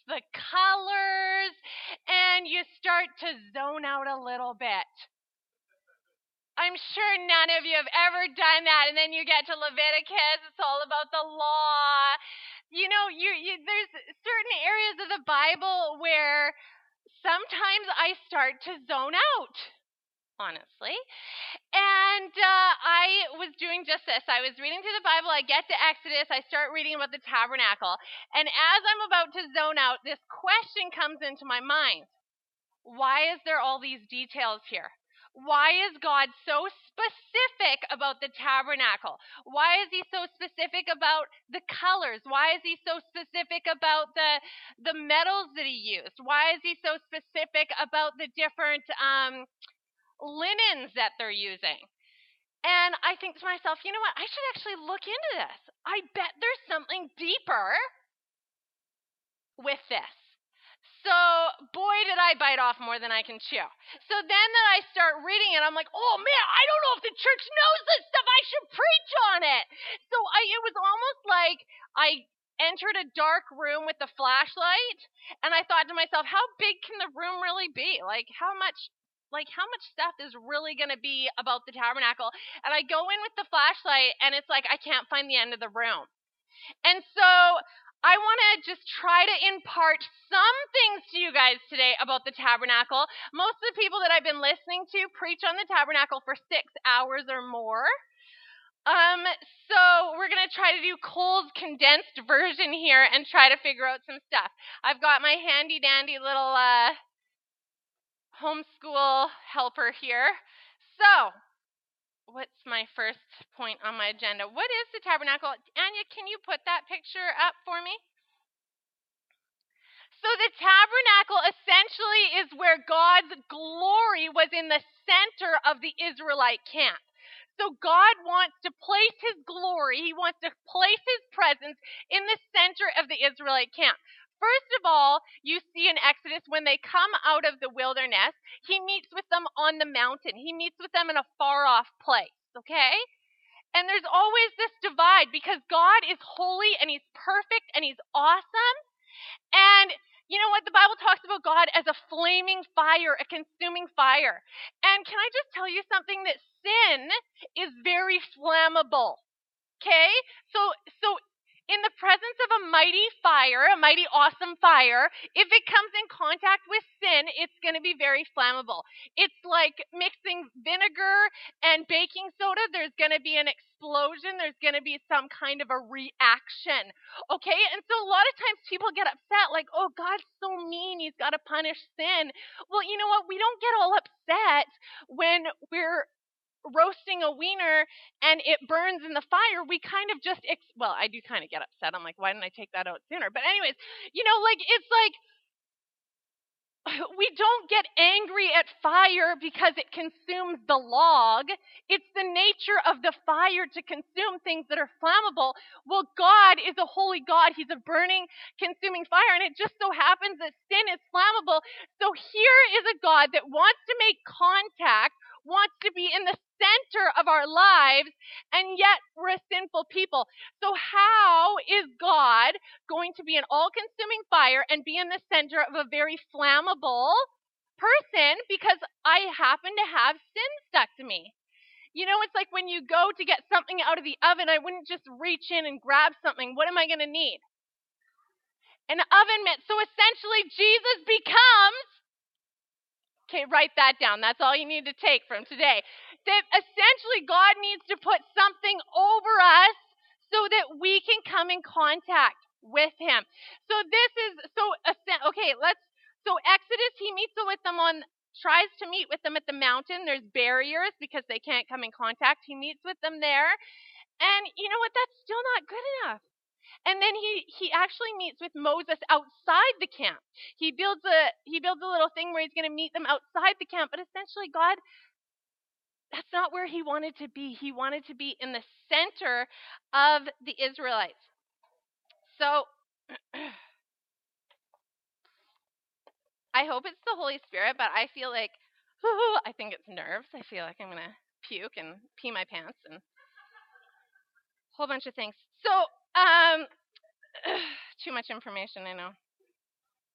the colors, and you start to zone out a little bit. I'm sure none of you have ever done that, and then you get to Leviticus, it's all about the law. There's certain areas of the Bible where sometimes I start to zone out, honestly. And I was doing just this. I was reading through the Bible. I get to Exodus. I start reading about the tabernacle. And as I'm about to zone out, this question comes into my mind. Why is there all these details here? Why is God so specific about the tabernacle? Why is he so specific about the colors? Why is he so specific about the metals that he used? Why is he so specific about the different linens that they're using? And I think to myself, you know what? I should actually look into this. I bet there's something deeper with this. So, boy, did I bite off more than I can chew. So then I start reading it, I'm like, oh man, I don't know if the church knows this stuff. I should preach on it. So it was almost like I entered a dark room with a flashlight, and I thought to myself, how big can the room really be? How much stuff is really going to be about the tabernacle? And I go in with the flashlight, and it's like I can't find the end of the room. And so I want to just try to impart some things to you guys today about the tabernacle. Most of the people that I've been listening to preach on the tabernacle for 6 hours or more. So we're going to try to do Cole's condensed version here and try to figure out some stuff. I've got my handy dandy little homeschool helper here. So what's my first point on my agenda? What is the tabernacle? Anya, can you put that picture up for me? So the tabernacle essentially is where God's glory was in the center of the Israelite camp. So God wants to place his glory, he wants to place his presence in the center of the Israelite camp. First of all, you see in Exodus when they come out of the wilderness, he meets with them on the mountain. He meets with them in a far off place, okay? And there's always this divide because God is holy and he's perfect and he's awesome. And you know what? The Bible talks about God as a flaming fire, a consuming fire. And can I just tell you something? That sin is very flammable. Okay? So in the presence of a mighty fire, a mighty awesome fire, if it comes in contact with sin, it's going to be very flammable. It's like mixing vinegar and baking soda. There's going to be an explosion. There's going to be some kind of a reaction. Okay? And so a lot of times people get upset like, oh, God's so mean. He's got to punish sin. Well, you know what? We don't get all upset when we're roasting a wiener and it burns in the fire. We kind of just I do kind of get upset. I'm like, why didn't I take that out sooner? But anyways, it's like we don't get angry at fire because it consumes the log. It's the nature of the fire to consume things that are flammable. Well, God is a holy God. He's a burning, consuming fire, and it just so happens that sin is flammable. So here is a God that wants to make contact, wants to be in the center of our lives, and yet we're a sinful people. So how is God going to be an all-consuming fire and be in the center of a very flammable person because I happen to have sin stuck to me? You know, it's like when you go to get something out of the oven, I wouldn't just reach in and grab something. What am I going to need? An oven mitt. So essentially, Jesus becomes... Okay, write that down. That's all you need to take from today. That essentially God needs to put something over us so that we can come in contact with him. So Exodus, he tries to meet with them at the mountain. There's barriers because they can't come in contact. He meets with them there. And you know what? That's still not good enough. And then he actually meets with Moses outside the camp. He builds a little thing where he's going to meet them outside the camp. But essentially, God, that's not where he wanted to be. He wanted to be in the center of the Israelites. So I hope it's the Holy Spirit, but I feel like, I think it's nerves. I feel like I'm going to puke and pee my pants and a whole bunch of things. So, too much information, I know.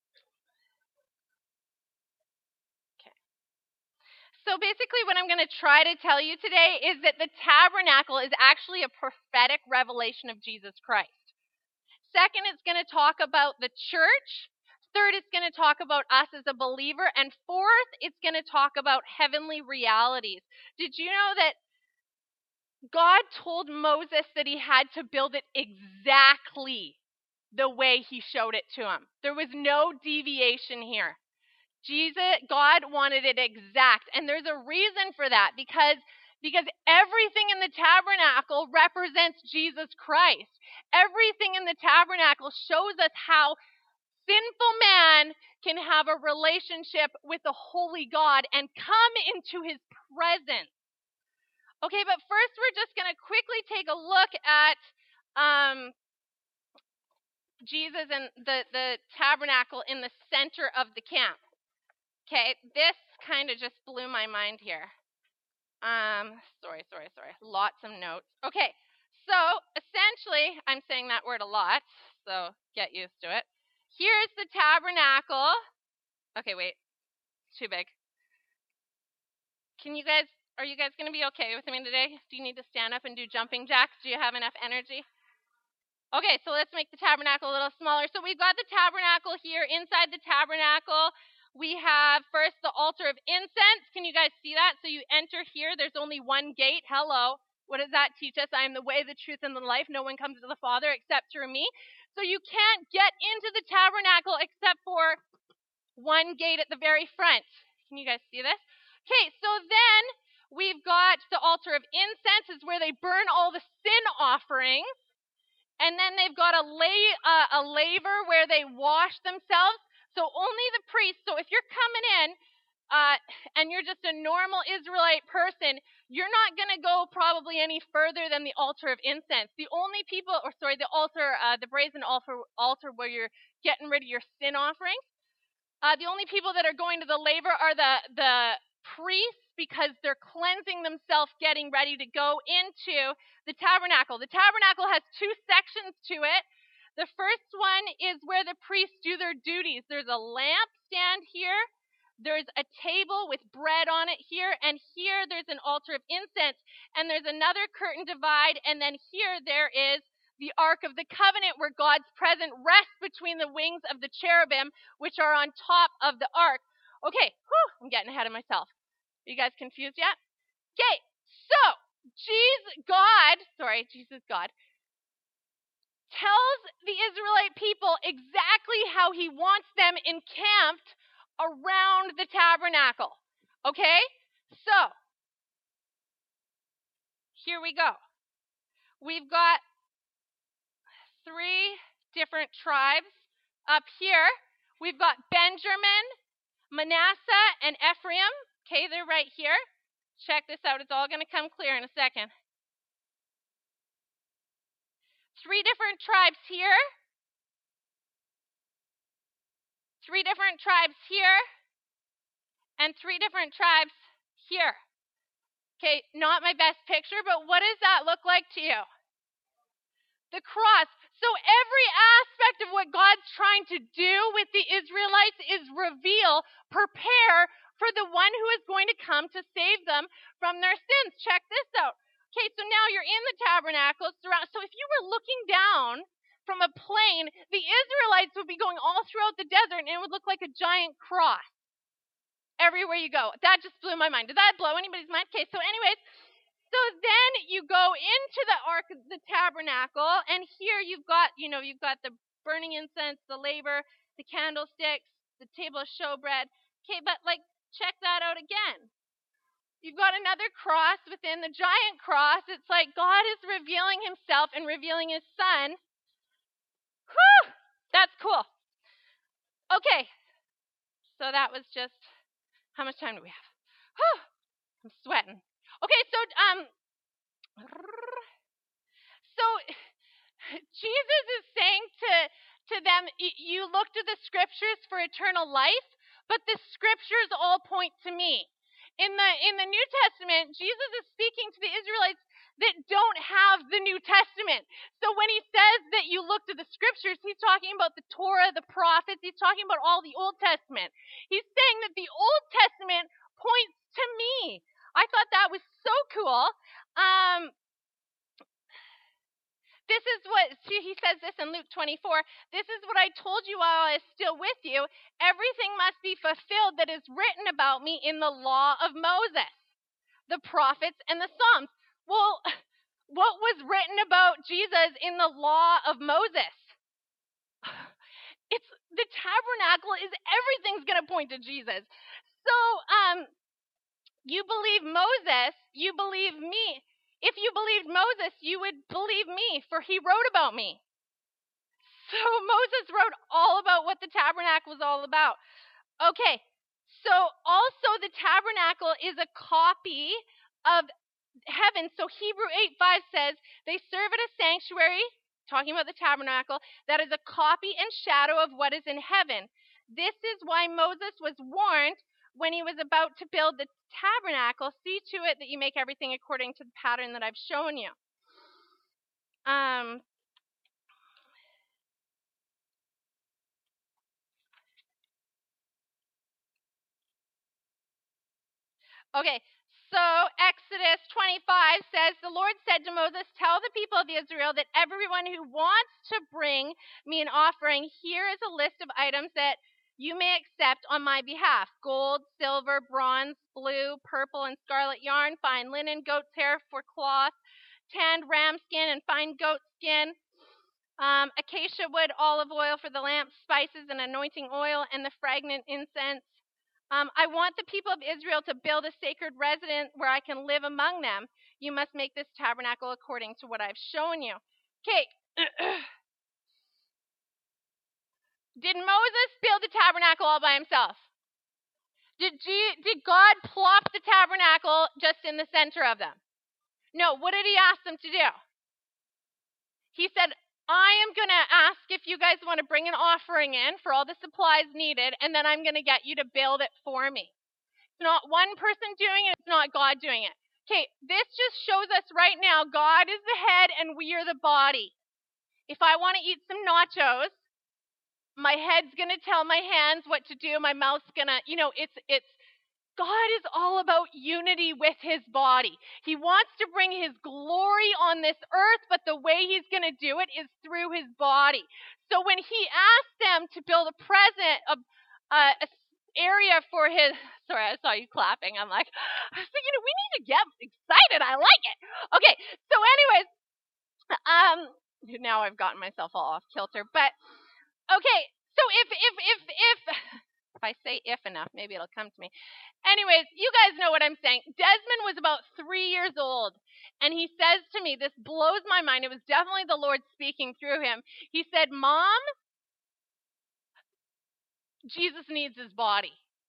So basically what I'm going to try to tell you today is that the tabernacle is actually a prophetic revelation of Jesus Christ. Second, it's going to talk about the church. Third, it's going to talk about us as a believer. And fourth, it's going to talk about heavenly realities. Did you know that God told Moses that he had to build it exactly the way he showed it to him? There was no deviation here. God wanted it exact. And there's a reason for that, because everything in the tabernacle represents Jesus Christ. Everything in the tabernacle shows us how sinful man can have a relationship with the holy God and come into his presence. Okay, but first we're just going to quickly take a look at Jesus and the tabernacle in the center of the camp. Okay, this kind of just blew my mind here. Sorry. Lots of notes. Okay, so essentially, I'm saying that word a lot, so get used to it. Here's the tabernacle. Okay, wait, too big. Are you guys going to be okay with me today? Do you need to stand up and do jumping jacks? Do you have enough energy? Okay, so let's make the tabernacle a little smaller. So we've got the tabernacle here. Inside the tabernacle, we have first the altar of incense. Can you guys see that? So you enter here. There's only one gate. Hello. What does that teach us? I am the way, the truth, and the life. No one comes to the Father except through me. So you can't get into the tabernacle except for one gate at the very front. Can you guys see this? Okay, so then we've got the altar of incense, is where they burn all the sin offerings. And then they've got a laver where they wash themselves. So only the priest. So if you're coming in and you're just a normal Israelite person, you're not going to go probably any further than the altar of incense. The only people, the altar, the brazen altar where you're getting rid of your sin offerings. The only people that are going to the laver are the priests, because they're cleansing themselves, getting ready to go into the tabernacle. The tabernacle has two sections to it. The first one is where the priests do their duties. There's a lampstand here. There's a table with bread on it here. And here there's an altar of incense. And there's another curtain divide. And then here there is the Ark of the Covenant, where God's presence rests between the wings of the cherubim, which are on top of the Ark. Okay, I'm getting ahead of myself. Are you guys confused yet? Okay, so Jesus God tells the Israelite people exactly how he wants them encamped around the tabernacle. Okay, so here we go. We've got 3 different tribes up here. We've got Benjamin, Manasseh, and Ephraim. Okay, they're right here. Check this out. It's all going to come clear in a second. 3 different tribes here. 3 different tribes here. And 3 different tribes here. Okay, not my best picture, but what does that look like to you? The cross. So every aspect of what God's trying to do with the Israelites is prepare for the one who is going to come to save them from their sins. Check this out. Okay, so now you're in the tabernacle. So if you were looking down from a plane, the Israelites would be going all throughout the desert, and it would look like a giant cross everywhere you go. That just blew my mind. Did that blow anybody's mind? Okay, so anyways, so then you go into the Ark of the Tabernacle, and here you've got the burning incense, the laver, the candlesticks, the table of showbread. Okay, but check that out again. You've got another cross within the giant cross. It's like God is revealing himself and revealing his son. Whew! That's cool. Okay, so that was just, how much time do we have? Whew! I'm sweating. Okay, so Jesus is saying to them, you look to the scriptures for eternal life, but the scriptures all point to me. In the New Testament, Jesus is speaking to the Israelites that don't have the New Testament. So when he says that you look to the scriptures, he's talking about the Torah, the prophets, he's talking about all the Old Testament. He's saying that the Old Testament points to me. I thought that was so cool. This is what he says this in Luke 24. This is what I told you while I was still with you. Everything must be fulfilled that is written about me in the law of Moses, the prophets, and the Psalms. Well, what was written about Jesus in the law of Moses? It's the tabernacle is everything's going to point to Jesus. So, you believe Moses, you believe me. If you believed Moses, you would believe me, for he wrote about me. So Moses wrote all about what the tabernacle was all about. Okay, so also the tabernacle is a copy of heaven. So Hebrew 8:5 says, they serve at a sanctuary, talking about the tabernacle, that is a copy and shadow of what is in heaven. This is why Moses was warned when he was about to build the tabernacle, see to it that you make everything according to the pattern that I've shown you. Okay, so Exodus 25 says, the Lord said to Moses, tell the people of Israel that everyone who wants to bring me an offering, here is a list of items that you may accept on my behalf: gold, silver, bronze, blue, purple, and scarlet yarn, fine linen, goat's hair for cloth, tanned ram skin and fine goat skin, acacia wood, olive oil for the lamp, spices and anointing oil, and the fragrant incense. I want the people of Israel to build a sacred residence where I can live among them. You must make this tabernacle according to what I've shown you. Okay. Did Moses build the tabernacle all by himself? Did God plop the tabernacle just in the center of them? No. What did he ask them to do? He said, I am going to ask if you guys want to bring an offering in for all the supplies needed, and then I'm going to get you to build it for me. It's not one person doing it. It's not God doing it. Okay, this just shows us right now God is the head and we are the body. If I want to eat some nachos, my head's going to tell my hands what to do. My mouth's going to, it's God is all about unity with his body. He wants to bring his glory on this earth, but the way he's going to do it is through his body. So when he asked them to build a area for his, sorry, I saw you clapping. I was thinking, we need to get excited. I like it. Okay, so anyways, now I've gotten myself all off kilter, but okay, so if I say if enough, maybe it'll come to me. Anyways, you guys know what I'm saying. Desmond was about 3 years old, and he says to me, this blows my mind. It was definitely the Lord speaking through him. He said, Mom, Jesus needs his body.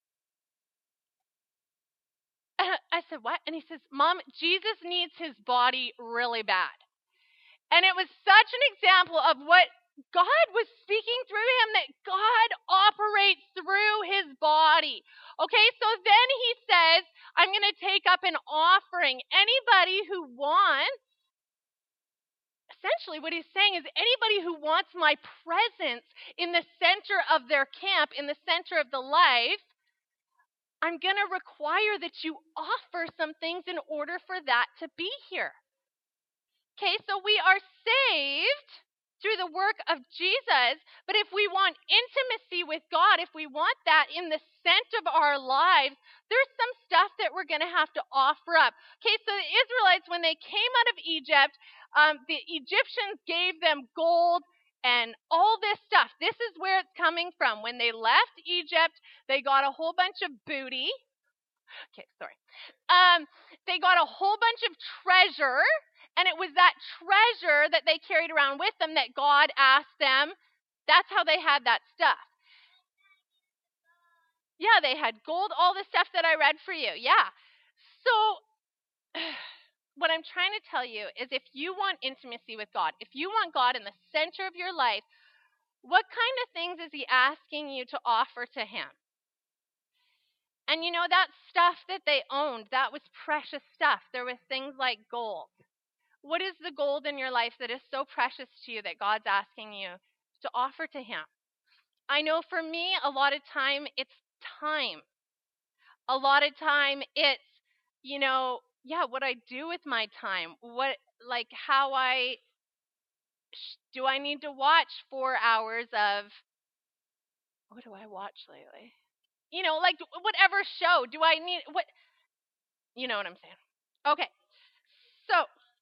I said, what? And he says, Mom, Jesus needs his body really bad. And it was such an example of what God was speaking through him, that God operates through his body. Okay, so then he says, I'm going to take up an offering. Anybody who wants, essentially what he's saying is anybody who wants my presence in the center of their camp, in the center of the life, I'm going to require that you offer some things in order for that to be here. Okay, so we are saved through the work of Jesus, but if we want intimacy with God, if we want that in the center of our lives, there's some stuff that we're going to have to offer up. Okay, so the Israelites, when they came out of Egypt, the Egyptians gave them gold and all this stuff. This is where it's coming from. When they left Egypt, they got a whole bunch of booty. Okay, sorry. They got a whole bunch of treasure. And it was that treasure that they carried around with them that God asked them. That's how they had that stuff. Yeah, they had gold, all the stuff that I read for you. Yeah. So what I'm trying to tell you is if you want intimacy with God, if you want God in the center of your life, what kind of things is he asking you to offer to him? And that stuff that they owned, that was precious stuff. There was things like gold. What is the gold in your life that is so precious to you that God's asking you to offer to him? I know for me, a lot of time, it's time. a lot of time it's, yeah, what I do with my time, what, like, how do I need to watch 4 hours of, what do I watch lately? Like, whatever show do I need, you know what I'm saying? Okay, so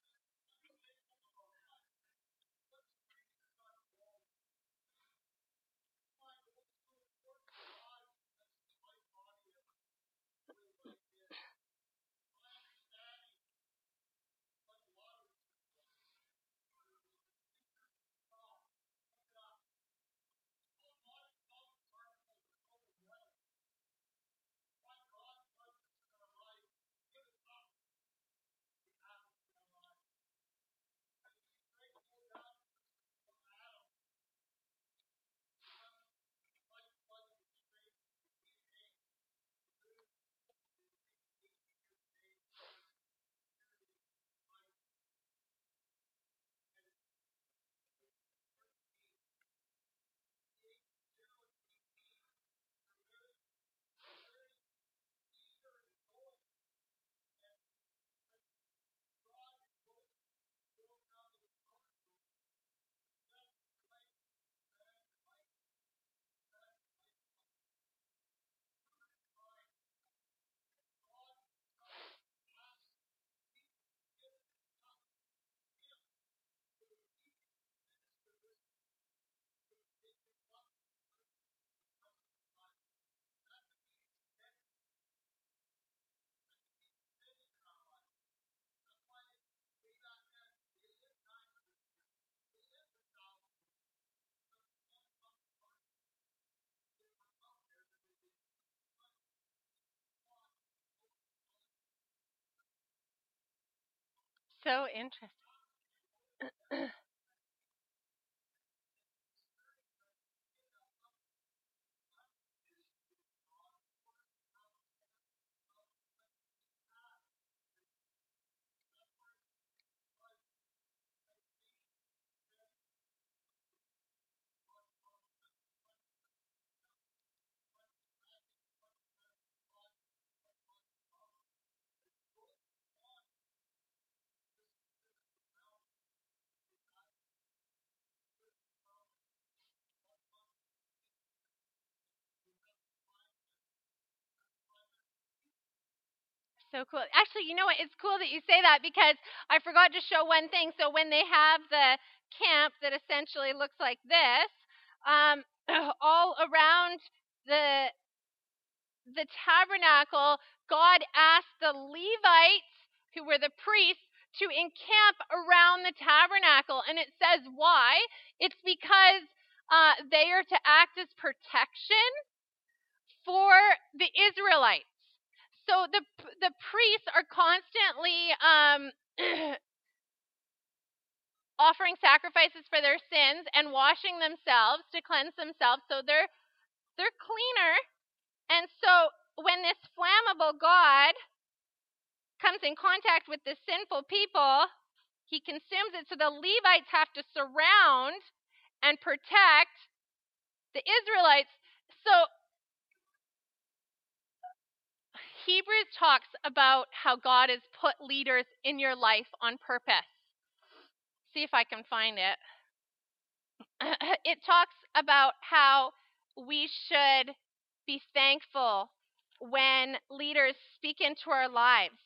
so interesting. So cool. Actually, you know what? It's cool that you say that because I forgot to show one thing. So when they have the camp that essentially looks like this, um, all around the the tabernacle, God asked the Levites, who were the priests, to encamp around the tabernacle. And it says why? It's because they are to act as protection for the Israelites. So the priests are constantly offering sacrifices for their sins and washing themselves to cleanse themselves, so they're cleaner. And so when this flammable God comes in contact with the sinful people, he consumes it. So the Levites have to surround and protect the Israelites. So Hebrews talks about how God has put leaders in your life on purpose. See if I can find it. It talks about how we should be thankful when leaders speak into our lives.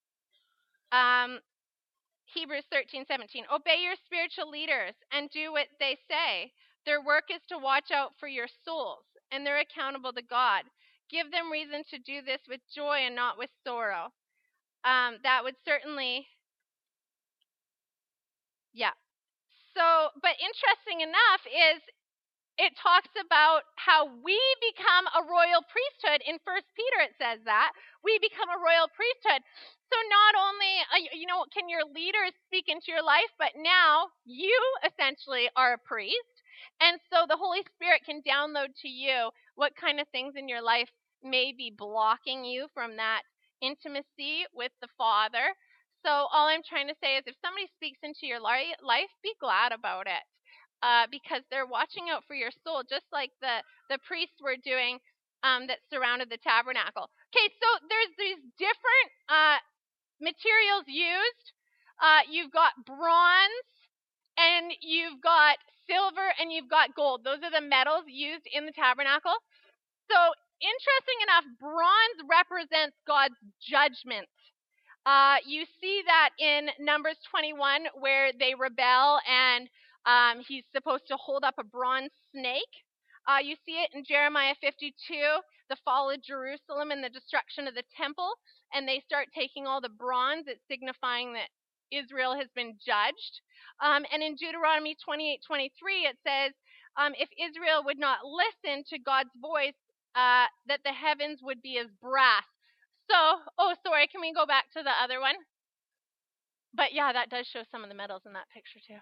Hebrews 13:17. Obey your spiritual leaders and do what they say. Their work is to watch out for your souls, and they're accountable to God. Give them reason to do this with joy and not with sorrow. That would certainly, yeah. So, but interesting enough is it talks about how we become a royal priesthood. In First Peter it says that we become a royal priesthood. So not only can your leaders speak into your life, but now you essentially are a priest, and so the Holy Spirit can download to you what kind of things in your life may be blocking you from that intimacy with the Father. So all I'm trying to say is if somebody speaks into your life, be glad about it, because they're watching out for your soul, just like the priests were doing. that surrounded the tabernacle. Okay, so there's these different materials used. You've got bronze, and you've got silver, and you've got gold. Those are the metals used in the tabernacle. So interesting enough, bronze represents God's judgment. You see that in Numbers 21 where they rebel and he's supposed to hold up a bronze snake. You see it in Jeremiah 52, the fall of Jerusalem and the destruction of the temple, and they start taking all the bronze. It's signifying that Israel has been judged. And in Deuteronomy 28:23, it says, if Israel would not listen to God's voice, that the heavens would be as brass. So, oh, sorry, can we go back to the other one? But yeah, that does show some of the metals in that picture too.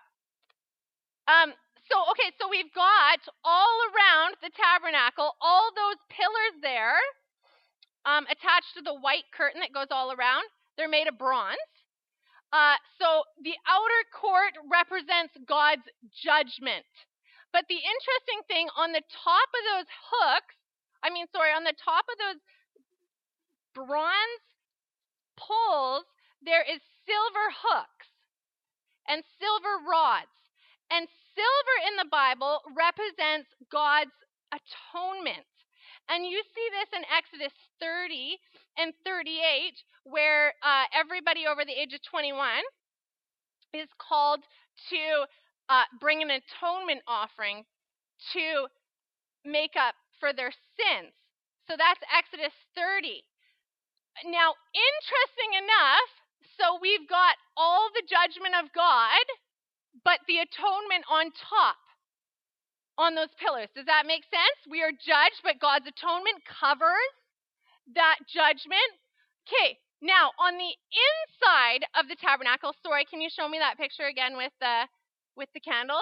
So we've got all around the tabernacle, all those pillars there, attached to the white curtain that goes all around. They're made of bronze. So the outer court represents God's judgment. But the interesting thing, on the top of those on the top of those bronze poles, there is silver hooks and silver rods. And silver in the Bible represents God's atonement. And you see this in Exodus 30 and 38, where everybody over the age of 21 is called to bring an atonement offering to make up for their sins. So that's Exodus 30. Now, interesting enough, so we've got all the judgment of God, but the atonement on top on those pillars. Does that make sense? We are judged, but God's atonement covers that judgment. Okay, now on the inside of the tabernacle, sorry, can you show me that picture again with the candle?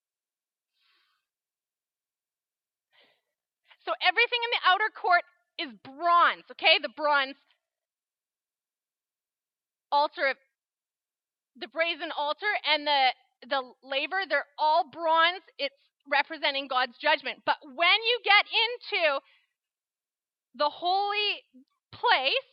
So everything in the outer court is bronze, okay? The bronze altar, the brazen altar, and the laver, they're all bronze. It's representing God's judgment. But when you get into the holy place,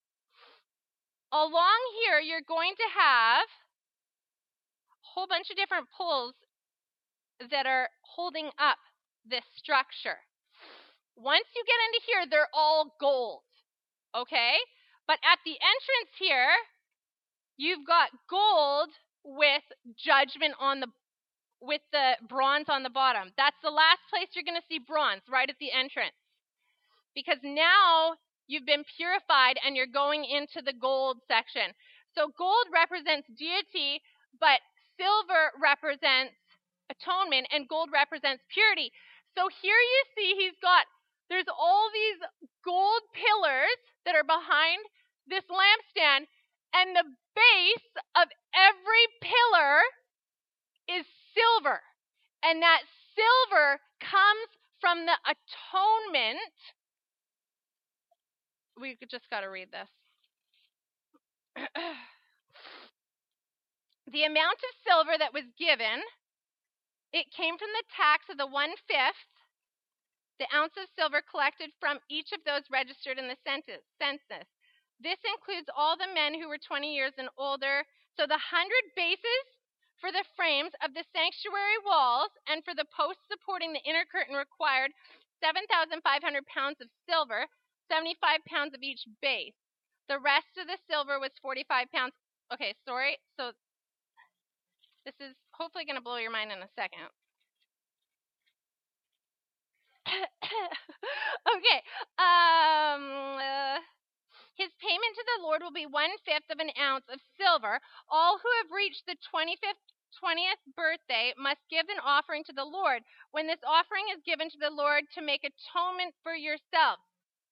along here, you're going to have a whole bunch of different poles that are holding up this structure. Once you get into here, they're all gold, okay? But at the entrance here, you've got gold with judgment with the bronze on the bottom. That's the last place you're going to see bronze, right at the entrance. Because now you've been purified and you're going into the gold section. So gold represents deity, but silver represents atonement, and gold represents purity. So here you see there's all these gold pillars that are behind this lampstand, and the base of every pillar is silver. And that silver comes from the atonement. We just got to read this. The amount of silver that was given, it came from the tax of the 1/5, the ounce of silver collected from each of those registered in the census. This includes all the men who were 20 years and older. So the 100 bases for the frames of the sanctuary walls and for the posts supporting the inner curtain required 7,500 pounds of silver, 75 pounds of each base. The rest of the silver was 45 pounds. Okay, sorry. So this is hopefully going to blow your mind in a second. Okay. His payment to the Lord will be 1/5 of an ounce of silver. All who have reached the 20th birthday must give an offering to the Lord. When this offering is given to the Lord to make atonement for yourself.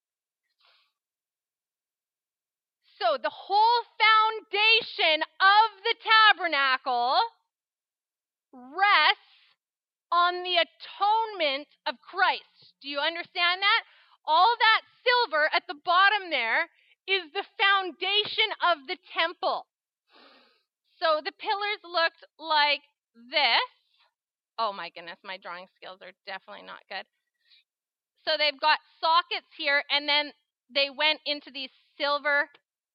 So the whole foundation of the tabernacle rests on the atonement of Christ. Do you understand that? All that silver at the bottom there is the foundation of the temple. So the pillars looked like this. Oh my goodness, my drawing skills are definitely not good. So they've got sockets here, and then they went into these silver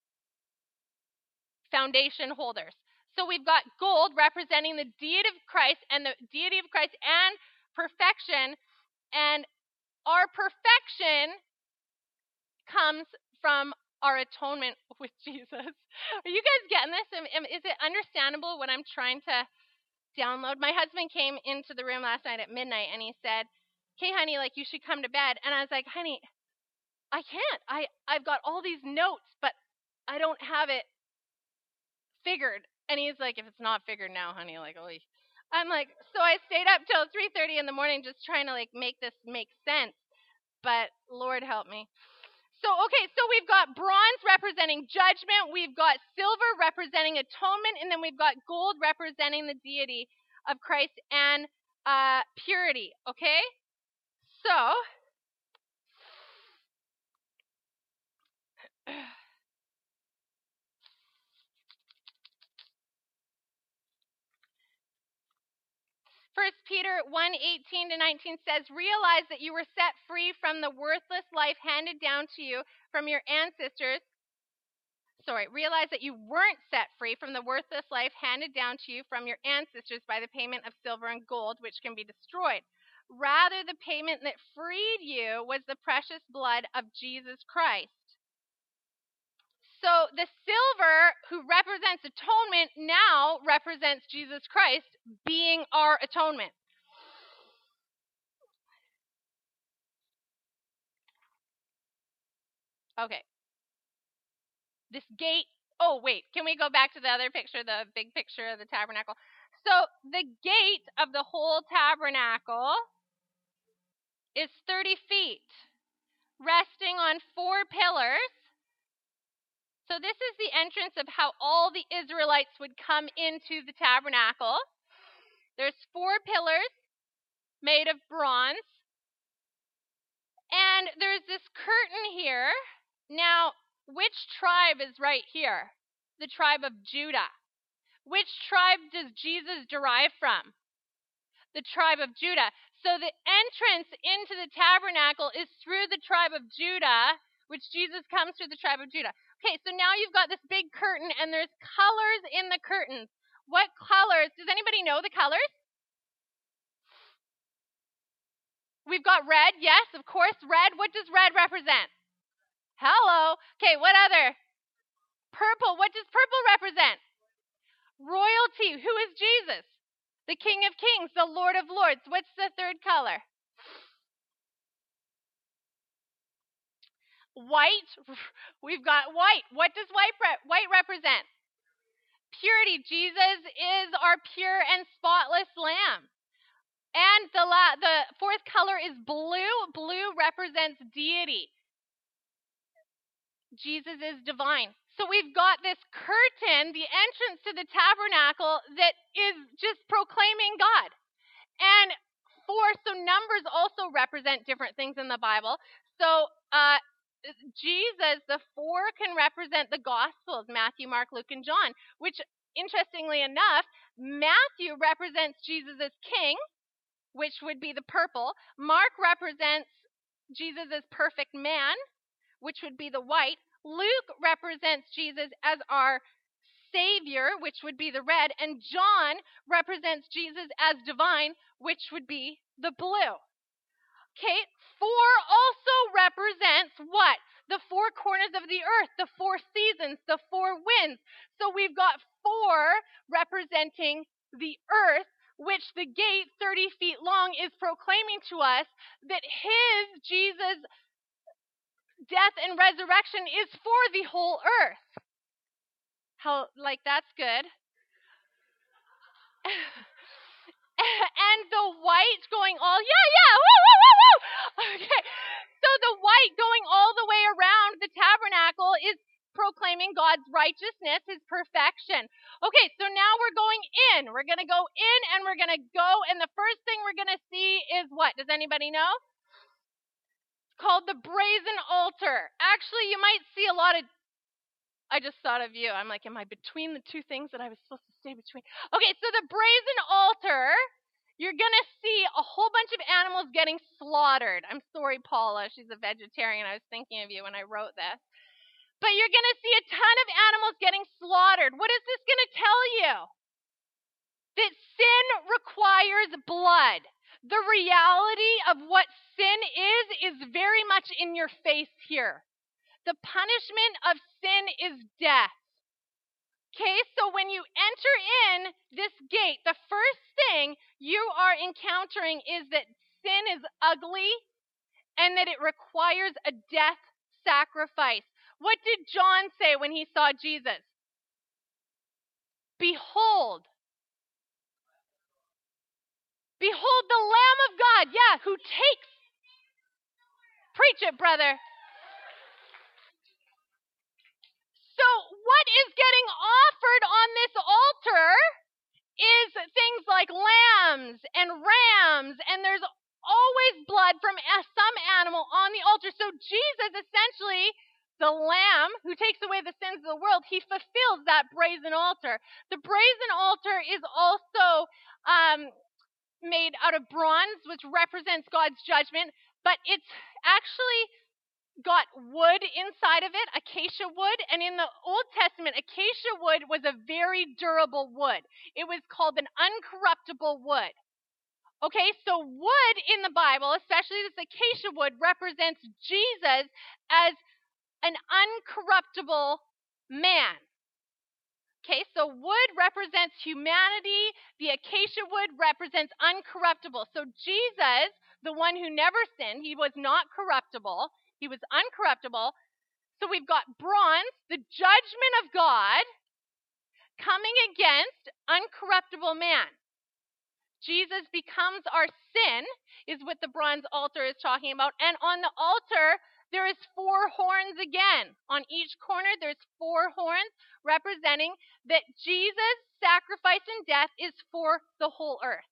foundation holders. So we've got gold representing the deity of Christ and perfection. And our perfection comes from our atonement with Jesus. Are you guys getting this? Is it understandable what I'm trying to download? My husband came into the room last night at midnight and he said, "Okay, honey, like you should come to bed." And I was like, "Honey, I can't. I've got all these notes, but I don't have it figured." And he's like, "If it's not figured now, honey, like, oh." I'm like, so I stayed up till 3:30 in the morning just trying to like make this make sense. But Lord help me. So, okay, so we've got bronze representing judgment, we've got silver representing atonement, and then we've got gold representing the deity of Christ and purity, okay? So, 1 Peter 1:18-19 says, "Realize that you were set free from the worthless life handed down to you from your ancestors." Realize that you weren't set free from the worthless life handed down to you from your ancestors by the payment of silver and gold, which can be destroyed. Rather, the payment that freed you was the precious blood of Jesus Christ. So the silver, who represents atonement, now represents Jesus Christ being our atonement. Okay. This gate, oh wait, can we go back to the other picture, the big picture of the tabernacle? So the gate of the whole tabernacle is 30 feet, resting on 4 pillars. So this is the entrance of how all the Israelites would come into the tabernacle. There's 4 pillars made of bronze. And there's this curtain here. Now, which tribe is right here? The tribe of Judah. Which tribe does Jesus derive from? The tribe of Judah. So the entrance into the tabernacle is through the tribe of Judah, which Jesus comes through the tribe of Judah. Okay, so now you've got this big curtain, and there's colors in the curtains. What colors? Does anybody know the colors? We've got red, yes, of course, red. What does red represent? Hello. Okay, what other? Purple. What does purple represent? Royalty. Who is Jesus? The King of Kings, the Lord of Lords. What's the third color? White. We've got white. What does white represent? Purity. Jesus is our pure and spotless lamb. And the fourth color is blue. Blue represents deity. Jesus is divine. So we've got this curtain, the entrance to the tabernacle, that is just proclaiming God. And so numbers also represent different things in the Bible. So Jesus, the 4 can represent the Gospels, Matthew, Mark, Luke, and John, which, interestingly enough, Matthew represents Jesus as king, which would be the purple. Mark represents Jesus as perfect man, which would be the white. Luke represents Jesus as our Savior, which would be the red. And John represents Jesus as divine, which would be the blue. Okay, 4 also represents what? The 4 corners of the earth, the 4 seasons, the 4 winds. So we've got 4 representing the earth, which the gate, 30 feet long, is proclaiming to us that Jesus' death and resurrection is for the whole earth. That's good. And the white going all, woo. Okay, so the white going all the way around the tabernacle is proclaiming God's righteousness, his perfection. Okay, so now we're going in. We're going to go in and we're going to go, and the first thing we're going to see is what? Does anybody know? It's called the brazen altar. Actually, you might see a lot of, I just thought of you. I'm like, am I between the 2 things that I was supposed to stay between? Okay, so the brazen altar, you're going to see a whole bunch of animals getting slaughtered. I'm sorry, Paula. She's a vegetarian. I was thinking of you when I wrote this. But you're going to see a ton of animals getting slaughtered. What is this going to tell you? That sin requires blood. The reality of what sin is very much in your face here. The punishment of sin is death. Okay, so when you enter in this gate, the first thing you are encountering is that sin is ugly and that it requires a death sacrifice. What did John say when he saw Jesus? Behold. Behold the Lamb of God, who takes. Preach it, brother. So what is getting offered on this altar is things like lambs and rams, and there's always blood from some animal on the altar. So Jesus, essentially, the lamb who takes away the sins of the world, he fulfills that brazen altar. The brazen altar is also made out of bronze, which represents God's judgment, but it's actually got wood inside of it, acacia wood, and in the Old Testament, acacia wood was a very durable wood. It was called an uncorruptible wood. Okay, so wood in the Bible, especially this acacia wood, represents Jesus as an uncorruptible man. Okay, so wood represents humanity. The acacia wood represents uncorruptible. So Jesus, the one who never sinned, he was not corruptible. He was uncorruptible. So we've got bronze, the judgment of God, coming against uncorruptible man. Jesus becomes our sin, is what the bronze altar is talking about. And on the altar, there is 4 horns again. On each corner, there's 4 horns, representing that Jesus' sacrifice and death is for the whole earth.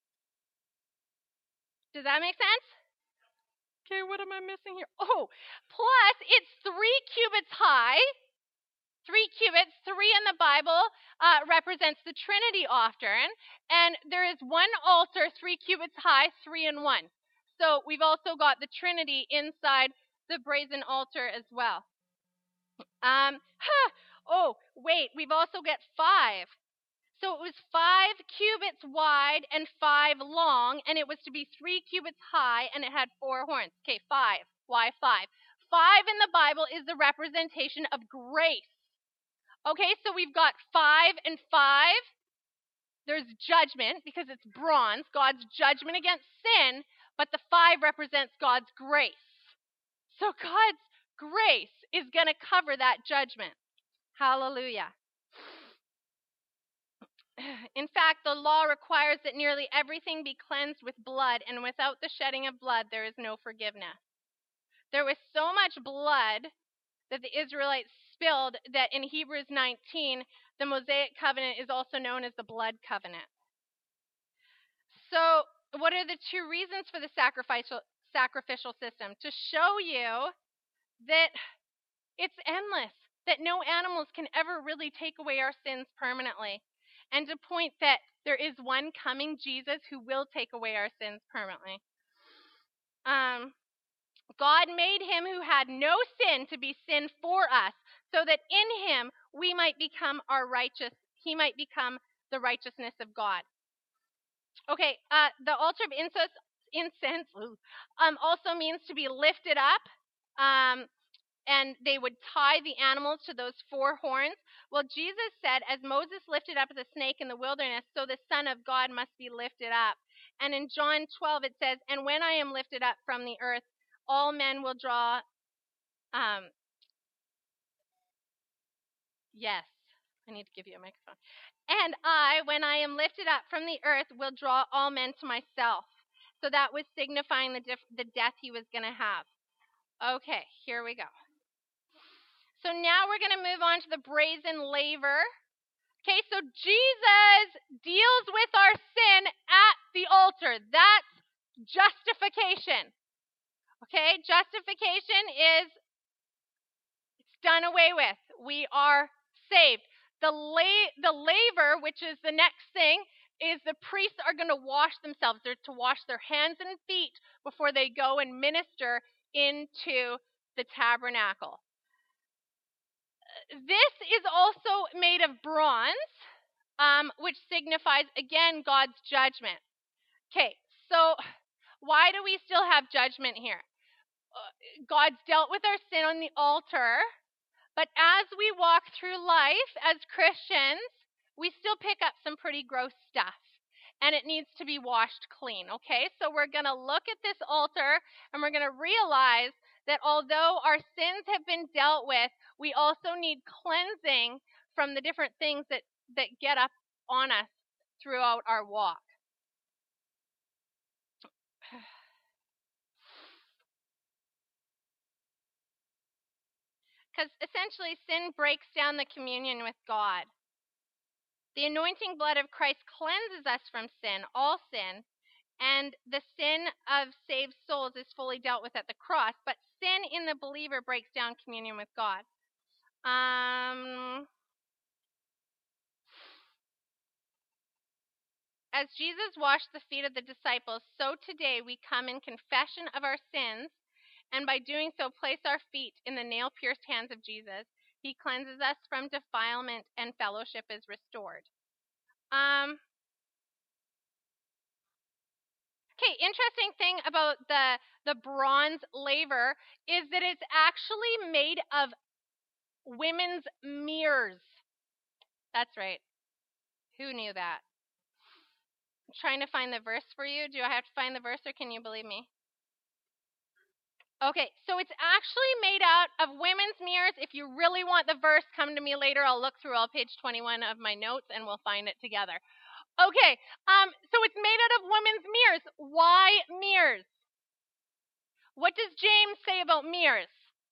Does that make sense? Okay, what am I missing here? Oh, plus it's 3 cubits high. 3 cubits, 3 in the Bible represents the Trinity often. And there is one altar, 3 cubits high, 3 in 1. So we've also got the Trinity inside the brazen altar as well. Oh, wait, we've also got 5. So it was 5 cubits wide and 5 long, and it was to be 3 cubits high, and it had 4 horns. Okay, 5. Why 5? 5 in the Bible is the representation of grace. Okay, so we've got 5 and 5. There's judgment because it's bronze, God's judgment against sin, but the 5 represents God's grace. So God's grace is going to cover that judgment. Hallelujah. In fact, the law requires that nearly everything be cleansed with blood, and without the shedding of blood, there is no forgiveness. There was so much blood that the Israelites spilled that in Hebrews 19, the Mosaic covenant is also known as the blood covenant. So, what are the 2 reasons for the sacrificial system? To show you that it's endless, that no animals can ever really take away our sins permanently. And to point that there is one coming, Jesus, who will take away our sins permanently. God made him who had no sin to be sin for us, so that in him we might become he might become the righteousness of God. Okay, the altar of incense also means to be lifted up. And they would tie the animals to those 4 horns. Well, Jesus said, as Moses lifted up the snake in the wilderness, so the Son of God must be lifted up. And in John 12, it says, and when I am lifted up from the earth, all men will draw, yes, I need to give you a microphone. And I, when I am lifted up from the earth, will draw all men to myself. So that was signifying the death he was going to have. Okay, here we go. So now we're going to move on to the brazen laver. Okay, so Jesus deals with our sin at the altar. That's justification. Okay, justification is it's done away with. We are saved. The laver, which is the next thing, is the priests are going to wash themselves. They're to wash their hands and feet before they go and minister into the tabernacle. This is also made of bronze, which signifies, again, God's judgment. Okay, so why do we still have judgment here? God's dealt with our sin on the altar, but as we walk through life as Christians, we still pick up some pretty gross stuff, and it needs to be washed clean, okay? So we're going to look at this altar, and we're going to realize that although our sins have been dealt with, we also need cleansing from the different things that get up on us throughout our walk. Because essentially, sin breaks down the communion with God. The anointing blood of Christ cleanses us from sin, all sin, and the sin of saved souls is fully dealt with at the cross. But sin in the believer breaks down communion with God. As Jesus washed the feet of the disciples, so today we come in confession of our sins, and by doing so place our feet in the nail-pierced hands of Jesus. He cleanses us from defilement, and fellowship is restored. Okay, interesting thing about the bronze laver is that it's actually made of women's mirrors. That's right. Who knew that? I'm trying to find the verse for you. Do I have to find the verse, or can you believe me? Okay, so it's actually made out of women's mirrors. If you really want the verse, come to me later. I'll look through all page 21 of my notes, and we'll find it together. Okay, so it's made out of women's mirrors. Why mirrors? What does James say about mirrors?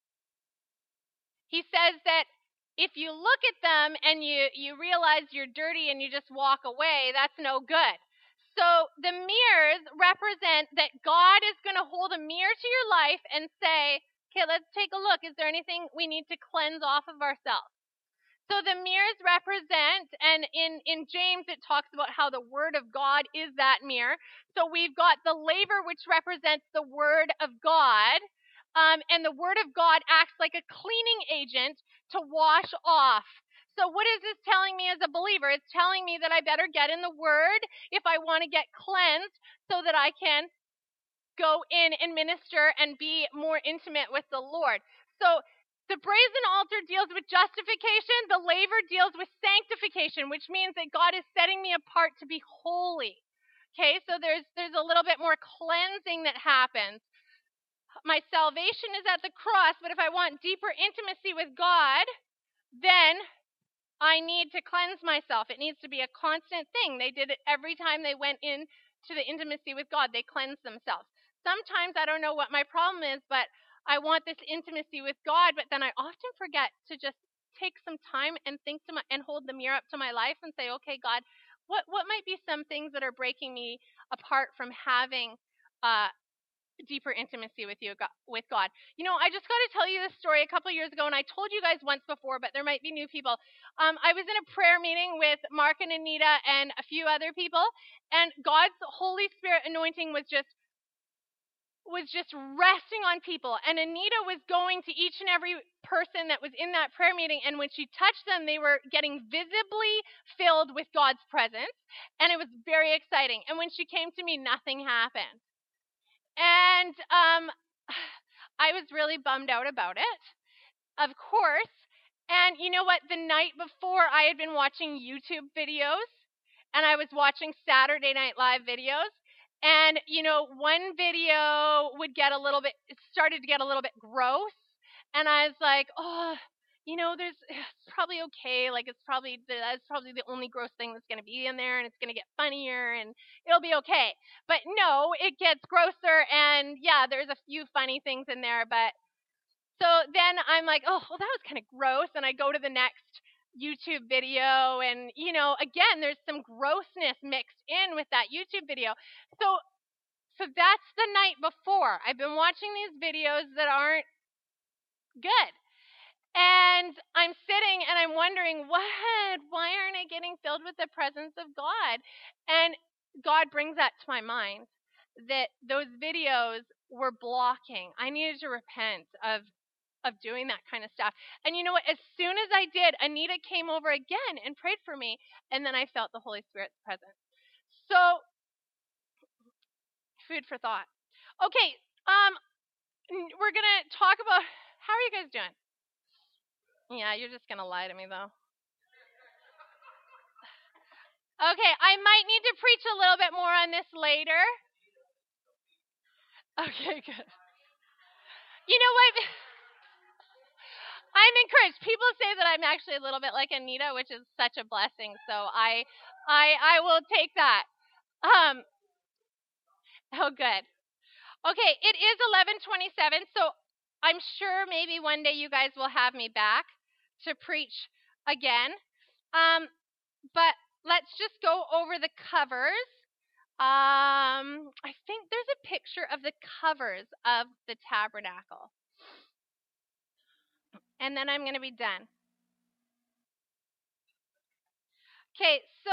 He says that if you look at them and you realize you're dirty and you just walk away, that's no good. So the mirrors represent that God is going to hold a mirror to your life and say, okay, let's take a look. Is there anything we need to cleanse off of ourselves? So the mirrors represent, and in James it talks about how the word of God is that mirror. So we've got the laver, which represents the word of God, and the word of God acts like a cleaning agent to wash off. So what is this telling me as a believer? It's telling me that I better get in the word if I want to get cleansed, so that I can go in and minister and be more intimate with the Lord. So the brazen altar deals with justification. The laver deals with sanctification, which means that God is setting me apart to be holy. Okay, so there's a little bit more cleansing that happens. My salvation is at the cross, but if I want deeper intimacy with God, then I need to cleanse myself. It needs to be a constant thing. They did it every time they went into the intimacy with God. They cleansed themselves. Sometimes I don't know what my problem is, but I want this intimacy with God, but then I often forget to just take some time and think and hold the mirror up to my life and say, okay, God, what might be some things that are breaking me apart from having deeper intimacy with God. You know, I just got to tell you this story a couple years ago, and I told you guys once before, but there might be new people. I was in a prayer meeting with Mark and Anita and a few other people, and God's Holy Spirit anointing was just resting on people. And Anita was going to each and every person that was in that prayer meeting, and when she touched them, they were getting visibly filled with God's presence, and it was very exciting. And when she came to me, nothing happened. And I was really bummed out about it, of course. And you know what? The night before, I had been watching YouTube videos, and I was watching Saturday Night Live videos. And, you know, one video it started to get a little bit gross. And I was like, oh, you know, it's probably okay. Like, that's probably the only gross thing that's going to be in there, and it's going to get funnier, and it'll be okay. But no, it gets grosser, and yeah, there's a few funny things in there. But so then I'm like, oh, well, that was kind of gross. And I go to the next YouTube video, and, you know, again, there's some grossness mixed in with that YouTube video. So that's the night before. I've been watching these videos that aren't good. And I'm sitting and I'm wondering, why aren't I getting filled with the presence of God? And God brings that to my mind, that those videos were blocking. I needed to repent of doing that kind of stuff. And you know what? As soon as I did, Anita came over again and prayed for me, and then I felt the Holy Spirit's presence. So, food for thought. Okay, we're gonna talk about, how are you guys doing? Yeah, you're just gonna lie to me though. Okay, I might need to preach a little bit more on this later. Okay, good. You know what? I'm encouraged. People say that I'm actually a little bit like Anita, which is such a blessing. So I will take that. Oh, good. Okay, it is 11:27, so I'm sure maybe one day you guys will have me back to preach again. But let's just go over the covers. I think there's a picture of the covers of the tabernacle. And then I'm going to be done. Okay, so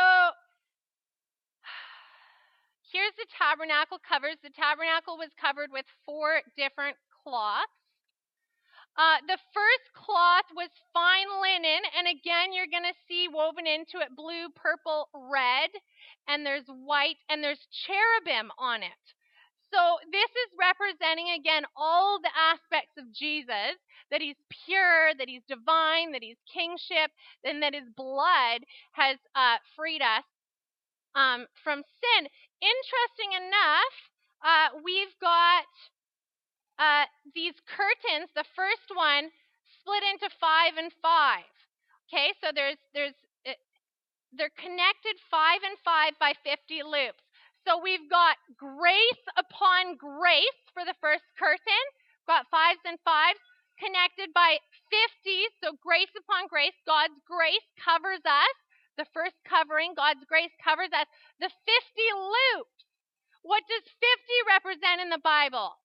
here's the tabernacle covers. The tabernacle was covered with 4 different cloths. The first cloth was fine linen, and again, you're going to see woven into it blue, purple, red, and there's white, and there's cherubim on it. So this is representing, again, all the aspects of Jesus, that he's pure, that he's divine, that he's kingship, and that his blood has freed us from sin. Interesting enough, we've got these curtains. The first one split into 5 and 5. Okay, so they're connected 5 and 5 by 50 loops. So we've got grace upon grace for the first curtain. We've got 5s and 5s connected by 50. So grace upon grace. God's grace covers us. The first covering, God's grace covers us. The 50 loops. What does 50 represent in the Bible?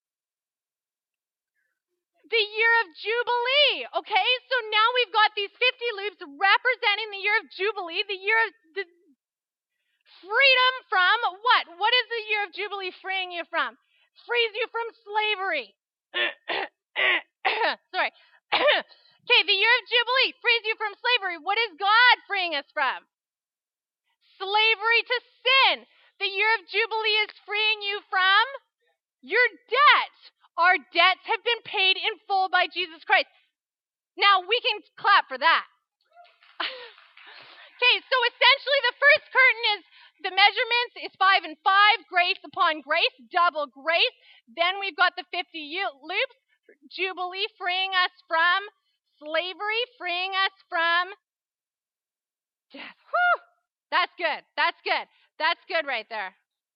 The year of Jubilee. Okay, so now we've got these 50 loops representing the year of Jubilee, the year of the freedom from what? What is the year of Jubilee freeing you from? Frees you from slavery. Sorry. Okay, the year of Jubilee frees you from slavery. What is God freeing us from? Slavery to sin. The year of Jubilee is freeing you from your debt. Our debts have been paid in full by Jesus Christ. Now, we can clap for that. Okay, so essentially the first curtain is the measurements is 5 and 5, grace upon grace, double grace. Then we've got the 50 loops, Jubilee freeing us from slavery, freeing us from death. Whew! That's good. That's good. That's good right there.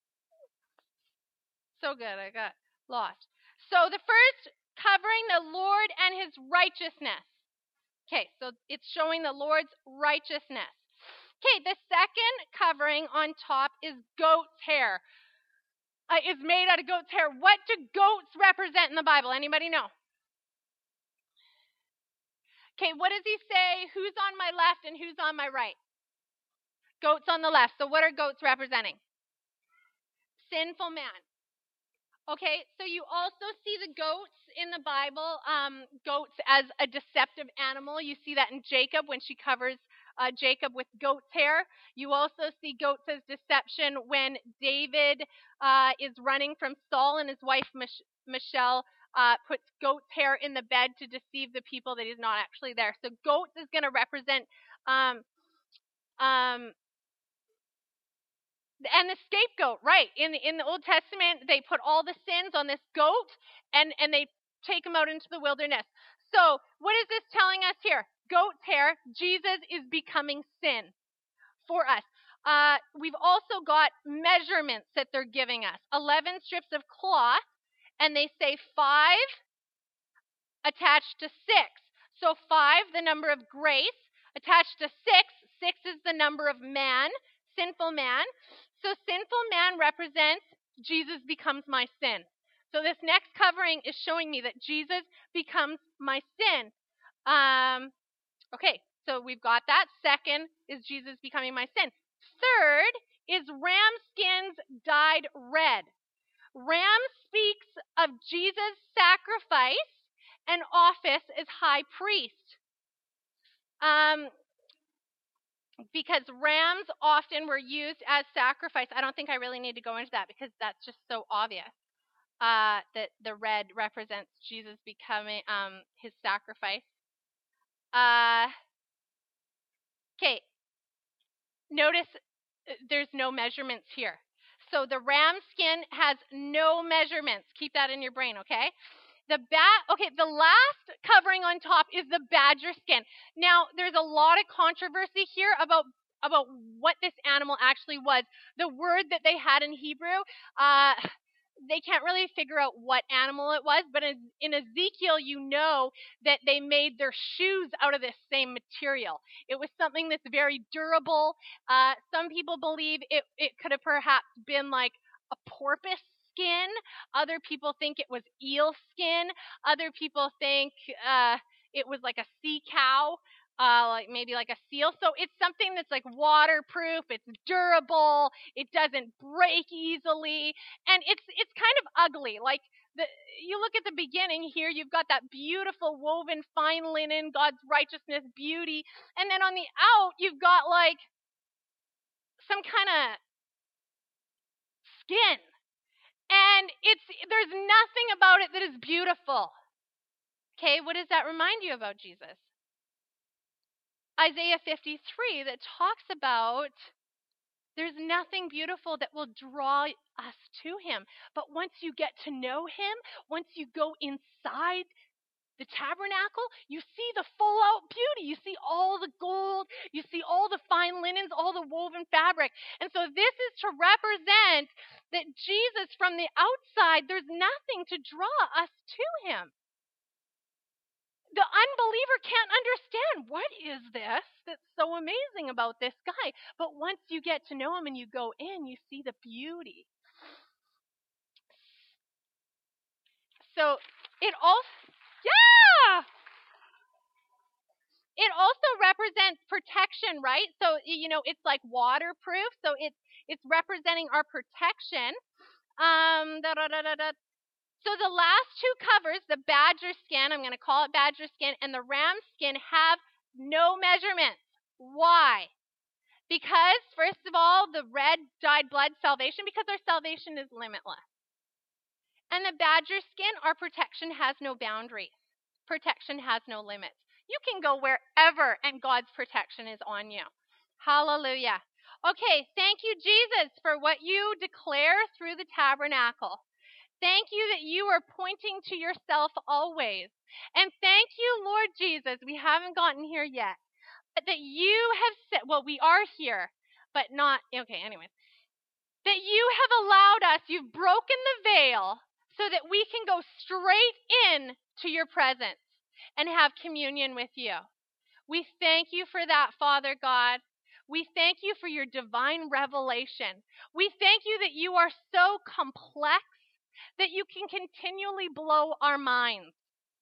So good. I got lost. So the first covering the Lord and his righteousness. Okay, so it's showing the Lord's righteousness. Okay, the second covering on top is goat's hair. Is made out of goat's hair. What do goats represent in the Bible? Anybody know? Okay, what does he say? Who's on my left and who's on my right? Goats on the left. So what are goats representing? Sinful man. Okay, so you also see the goats in the Bible, goats as a deceptive animal. You see that in Jacob when she covers Jacob with goat's hair. You also see goats as deception when David is running from Saul and his wife Michelle puts goat's hair in the bed to deceive the people that he's not actually there. So goats is going to represent and the scapegoat, right? In the Old Testament, they put all the sins on this goat, and they take him out into the wilderness. So what is this telling us here? Goat's hair, Jesus is becoming sin for us. We've also got measurements that they're giving us. 11 strips of cloth, and they say 5 attached to 6. So 5, the number of grace, attached to 6. 6 is the number of man, sinful man. So sinful man represents Jesus becomes my sin. So this next covering is showing me that Jesus becomes my sin. Okay, so we've got that. Second is Jesus becoming my sin. Third is ram skins dyed red. Ram speaks of Jesus' sacrifice and office as high priest. Because rams often were used as sacrifice. I don't think I really need to go into that because that's just so obvious. That the red represents Jesus becoming his sacrifice. Okay, notice there's no measurements here. So the ram skin has no measurements. Keep that in your brain, okay? The last covering on top is the badger skin. Now, there's a lot of controversy here about what this animal actually was. The word that they had in Hebrew, they can't really figure out what animal it was, but in Ezekiel, you know that they made their shoes out of this same material. It was something that's very durable. Some people believe it could have perhaps been like a porpoise skin. Other people think it was eel skin. Other people think it was like a sea cow. Like maybe like a seal. So it's something that's like waterproof, it's durable, it doesn't break easily, and it's kind of ugly. Like you look at the beginning here, you've got that beautiful woven fine linen, God's righteousness, beauty, and then on the out you've got like some kind of skin. And there's nothing about it that is beautiful. Okay, what does that remind you about Jesus? Isaiah 53 that talks about there's nothing beautiful that will draw us to him. But once you get to know him, once you go inside the tabernacle, you see the full out beauty. You see all the gold, you see all the fine linens, all the woven fabric. And so this is to represent that Jesus, from the outside, there's nothing to draw us to him. The unbeliever can't understand, what is this that's so amazing about this guy? But once you get to know him and you go in, you see the beauty. So it also represents protection, right? So it's like waterproof, so it's representing our protection. So the last two covers, the badger skin, I'm going to call it badger skin, and the ram skin have no measurements. Why? Because, first of all, the red dyed blood salvation, because our salvation is limitless. And the badger skin, our protection has no boundaries. Protection has no limits. You can go wherever, and God's protection is on you. Hallelujah. Okay, thank you, Jesus, for what you declare through the tabernacle. Thank you that you are pointing to yourself always. And thank you, Lord Jesus, we haven't gotten here yet, but that you have said, well, we are here, but not, okay, anyways, that you have allowed us, you've broken the veil so that we can go straight in to your presence and have communion with you. We thank you for that, Father God. We thank you for your divine revelation. We thank you that you are so complex that you can continually blow our minds.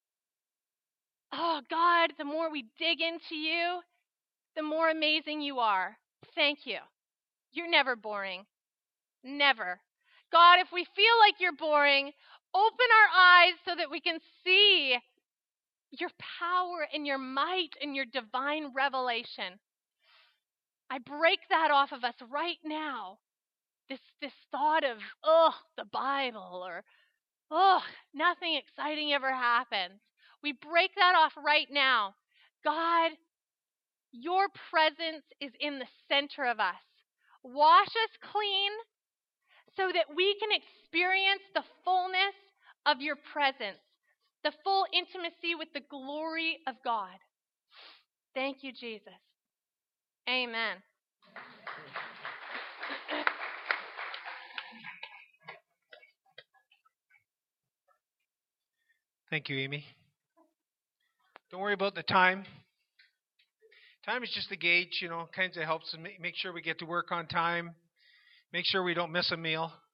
Oh, God, the more we dig into you, the more amazing you are. Thank you. You're never boring. Never. God, if we feel like you're boring, open our eyes so that we can see your power and your might and your divine revelation. I break that off of us right now. This thought of, the Bible, or nothing exciting ever happens. We break that off right now. God, your presence is in the center of us. Wash us clean so that we can experience the fullness of your presence, the full intimacy with the glory of God. Thank you, Jesus. Amen. Thank you, Amy. Don't worry about the time. Time is just a gauge, kinds of helps make sure we get to work on time. Make sure we don't miss a meal.